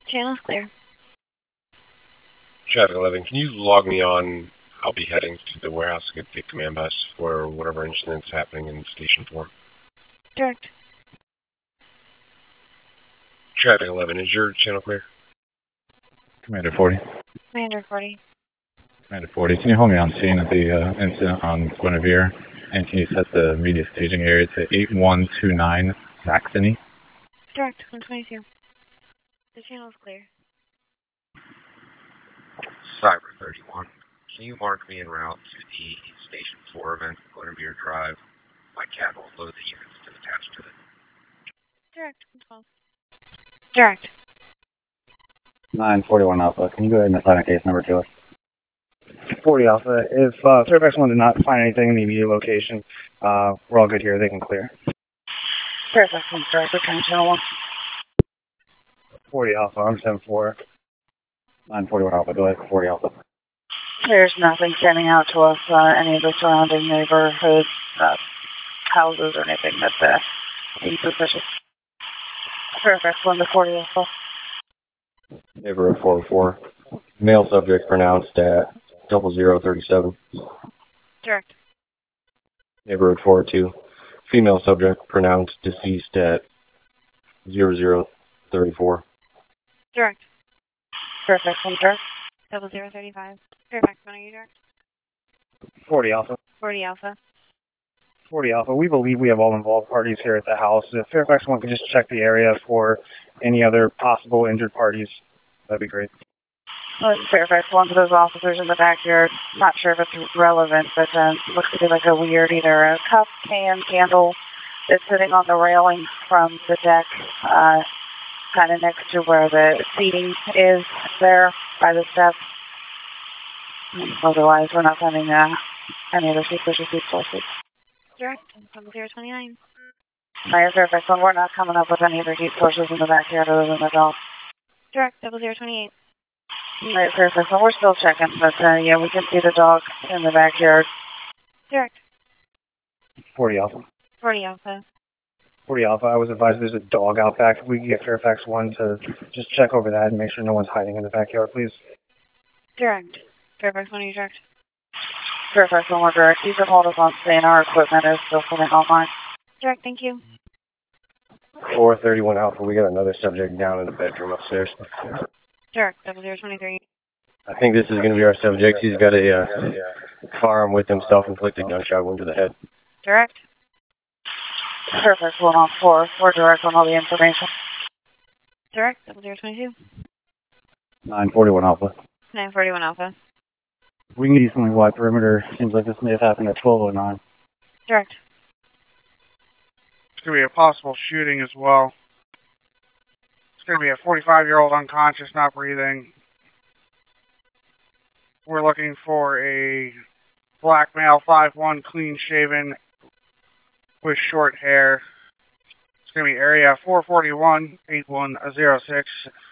Channel's clear. Traffic 11, can you log me on? I'll be heading to the warehouse to get the command bus for whatever incident's happening in Station 4. Direct. Traffic 11, is your channel clear? Commander 40. Commander 40. Commander 40, can you hold me on scene of the incident on Guinevere? And can you set the immediate staging area to 8129 Saxony? Direct. 122. The channel's clear. Cyber 31, can you mark me en route to the Station 4 event, Guinevere Drive? My cat will load the units to attach to it. Direct. 112. Direct. 941 Alpha, can you go ahead and assign a case number to us? 40 Alpha, if Fairfax 1 did not find anything in the immediate location, we're all good here, they can clear. Fairfax 1 Director, can channel 1. 40 Alpha, I'm 7-4. 941 Alpha, go ahead, 40 Alpha. There's nothing standing out to us, any of the surrounding neighborhood houses or anything that seems suspicious. Fairfax 1 to 40 Alpha. Neighborhood 404. Male subject pronounced at 0037. Direct. Neighborhood 402. Female subject pronounced deceased at 0034. Direct. Fairfax 1 Direct. 0035. Fairfax 1, are you direct? 40 Alpha. 40 Alpha. 40 Alpha, we believe we have all involved parties here at the house. If Fairfax 1 could just check the area for any other possible injured parties, that'd be great. Fairfax 1 to those officers in the backyard. Not sure if it's relevant, but looks to be like a weird either a cup, can, candle that's sitting on the railing from the deck, kind of next to where the seating is there by the steps. Otherwise, we're not finding any other suspicious sources. Direct. 0029. Mayor Fairfax 1, we're not coming up with any other heat sources in the backyard other than the dog. Direct. 0028. Mayor Fairfax 1, we're still checking, but yeah, we can see the dog in the backyard. Direct. 40 Alpha. 40 Alpha. 40 Alpha, I was advised there's a dog out back. If we can get Fairfax 1 to just check over that and make sure no one's hiding in the backyard, please. Direct. Fairfax 1, are you direct? Fairfax 1, we're direct. You can hold us on scene. Our equipment is still coming online. Direct, thank you. 431 Alpha, we got another subject down in the bedroom upstairs. Direct. 0023. I think this is going to be our subject. He's got a firearm with him, self-inflicted gunshot wound to the head. Direct. Fairfax 1 on 4. We're direct on all the information. Direct. 0022. 941 Alpha. 941 Alpha. We can easily wide perimeter. Seems like this may have happened at 1209. Direct. It's going to be a possible shooting as well. It's going to be a 45-year-old unconscious, not breathing. We're looking for a black male, 5'1", clean-shaven, with short hair. It's going to be area 441, 8106.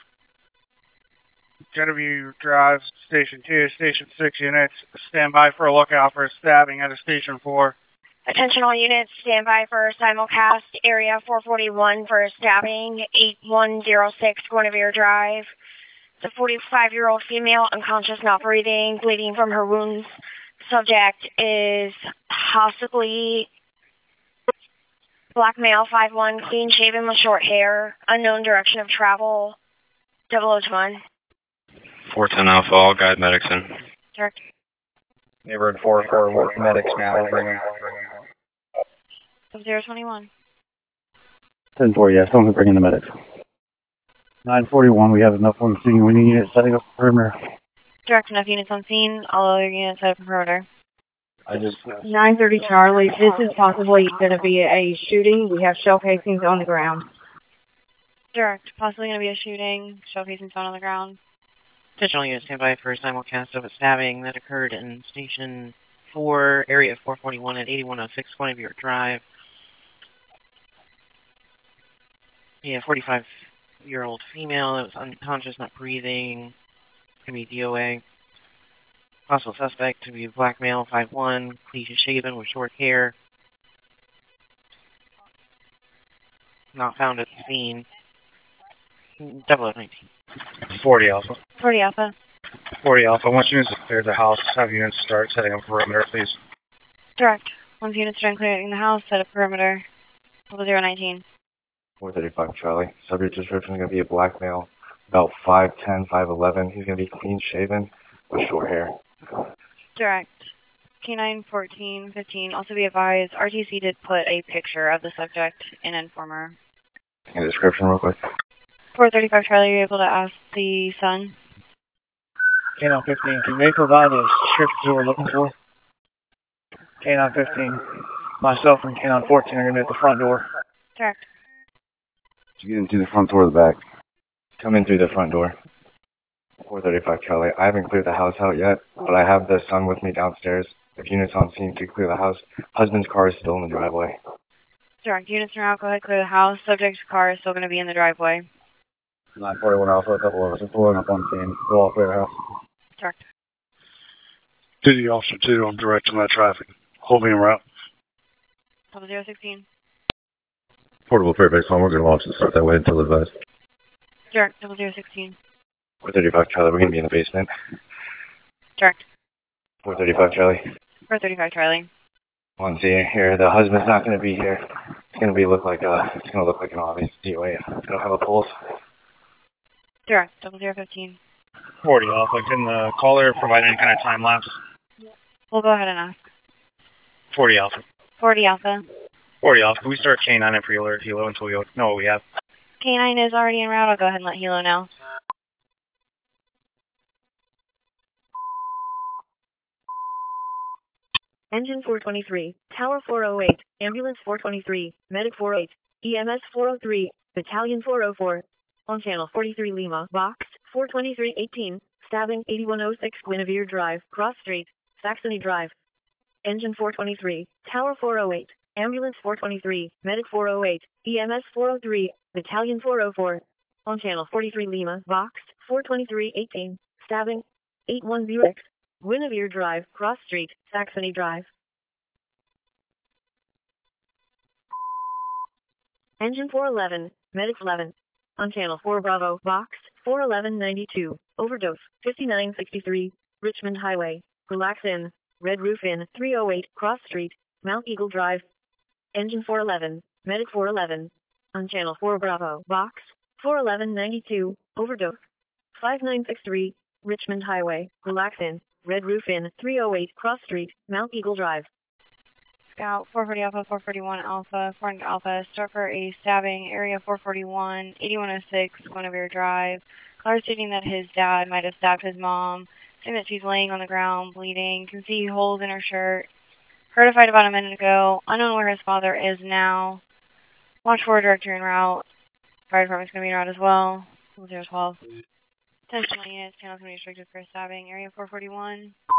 Genevieve Drive, Station 2, Station 6 units. Stand by for a lookout for a stabbing at a Station 4. Attention all units, stand by for simulcast, area 441 for a stabbing, 8106 Guinevere Drive. It's a 45-year-old female, unconscious, not breathing, bleeding from her wounds. Subject is possibly black male, 5'1", clean shaven with short hair, unknown direction of travel, 0021. 410 Alpha, all guide medics in. Direct. Neighborhood 404 with medics now. 0021. 10-4, yeah, someone can bring in the medics. 941, we have enough on scene. We need units setting up perimeter. Direct, enough units on scene. All other units set up in perimeter. 930 Charlie, this is possibly going to be a shooting. We have shell casings on the ground. Direct, possibly going to be a shooting. Shell casings found on the ground. Attention all units, stand by for a simulcast of a stabbing that occurred in Station 4, area 441 at 8106 Guinevere Drive. Yeah, 45-year-old female that was unconscious, not breathing. It's going to be DOA. Possible suspect to be a black male, 5'1", clean-shaven with short hair. Not found at the scene. 0019. 40 Alpha. 40 Alpha. 40 Alpha. Once units have cleared the house, have units start setting up perimeter, please. Direct. Once units are done clearing the house, set up perimeter. 0019. 435 Charlie. Subject description is going to be a black male, about 5'10", 5'11". He's going to be clean shaven with short hair. Direct. K9 1415. Also be advised, RTC did put a picture of the subject in Informer. A description real quick. 435 Charlie, are you able to ask the son? K9 15, can they provide the descriptions that we're looking for? K9 15. Myself and K9 14 are going to be at the front door. Direct. You get into the front door or the back? Come in through the front door. 435 Charlie. I haven't cleared the house out yet, but I have the son with me downstairs. If units on scene to clear the house, husband's car is still in the driveway. Direct. Units are out. Go ahead, clear the house. Subject's car is still going to be in the driveway. 941 Alpha, a couple of us are pulling up on scene. Go all clear the house. Direct. Duty Officer 2, I'm directing that traffic. Hold me en route. 0016. Portable Fairfax 1, we're going to launch and start that way until advised. Direct. 0016. 435 Charlie, we're going to be in the basement. Direct. 435 Charlie. 435 Charlie. On scene here, the husband's not going to be here. It's going to look like an obvious DOA. I don't have a pulse. Direct. 0015. 40 Alpha. Can the caller provide any kind of time lapse? We'll go ahead and ask. 40 Alpha. 40 Alpha. 40 Alpha. Can we start K9 and pre-alert Hilo until we know what we have? K9 is already en route. I'll go ahead and let Hilo know. Engine 423, Tower 408, Ambulance 423, Medic 48, EMS 403, Battalion 404. On channel 43 Lima, Box 42318, stabbing 8106 Guinevere Drive, Cross Street, Saxony Drive. Engine 423, Tower 408, Ambulance 423, Medic 408, EMS 403, Battalion 404. On channel 43 Lima, Box 42318, stabbing 8106 Guinevere Drive, Cross Street, Saxony Drive. Engine 411, Medic 11. On channel 4 Bravo, Box 41192, overdose 5963, Richmond Highway, Relax Inn, Red Roof Inn, 308 Cross Street, Mount Eagle Drive. Engine 411, Medic 411. On channel 4 Bravo, Box 41192, overdose 5963, Richmond Highway, Relax Inn, Red Roof Inn, 308 Cross Street, Mount Eagle Drive. Scout 440 Alpha, 441 Alpha, 400 Alpha, start for a stabbing, area 441, 8106, Guinevere Drive. Caller stating that his dad might have stabbed his mom, saying that she's laying on the ground, bleeding, can see holes in her shirt. Heard a fight about a minute ago, unknown where his father is now. Watch for director en route. Fire department's going to be en route as well. 012. Attention units, channel's going to be restricted for stabbing, area 441.